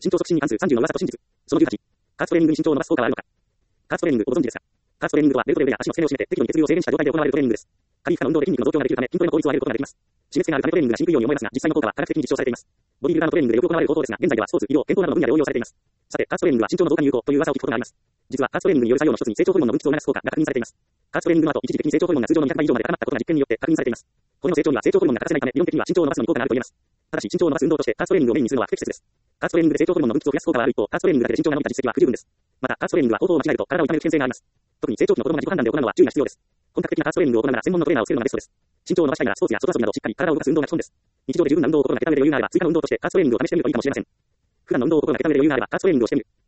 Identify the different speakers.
Speaker 1: 身長促進に関する30の噂と真実。その18。加圧トレーニングに身長を伸ばす効果はあるのか。加圧トレーニングをご存知ですか。加圧トレーニングとは、ベルトレベルや足の付け根を締めて適度に血流を制限した状態で行われるトレーニングです。過激化の運動で筋肉の増強ができるため、筋トレの効率を上げることができます。締め付けがあるためトレーニングがしにくいように思えますが、実際の効果は科学的に実証されています。ボディビルダーのトレーニングでよく行われる方法ですが、現在ではスポーツ、医療、健康などの分野で応用されています。さて、加圧トレーニングは身長の増加に有効という噂を聞くことがあります。実は加圧トレーニングによる作用の一つに成長ホルモンの分泌を促す効果が確認されています。加圧トレーニングの後、一時的に成長ホルモンが通常の200倍以上まで高まったことが実験によって確認されています。骨の成長には成長ホルモンが欠かせないため、理論的には身長を伸ばすのに効果があると言えます。ただし、身長を伸ばす運動として加圧トレーニングをメインにするのは不適切です。加圧トレーニングで成長ホルモンの分泌を増やす効果はある一方、加圧トレーニングだけで身長が伸びた実績は不十分です。また、加圧トレーニングは方法を間違えると体を痛める危険性があります。特に成長期の子供が自己判断で行うのは注意が必要です。本格的な加圧トレーニングを行うなら専門のトレーナーをつけるのがベストです。身長を伸ばしたいならスポーツや外遊びなどしっかり体を動かす運動が基本です。日常で十分な運動を心がけた上で余裕があれば追加の運動として加圧トレーニングを試してみるといいかもしれません。普段の運動を心がけた上で余裕があれば加圧トレーニングをしてみる。